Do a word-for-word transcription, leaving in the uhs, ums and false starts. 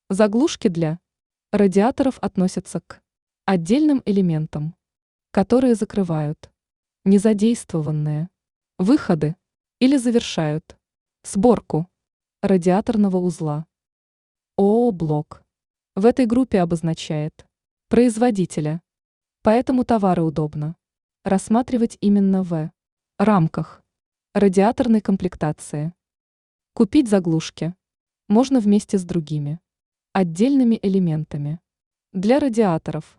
Заглушки для радиаторов относятся к отдельным элементам, которые закрывают незадействованные выходы или завершают сборку радиаторного узла. ООО «Блок» в этой группе обозначает производителя, поэтому товары удобно рассматривать именно в рамках радиаторной комплектации. Купить заглушки можно вместе с другими отдельными элементами для радиаторов.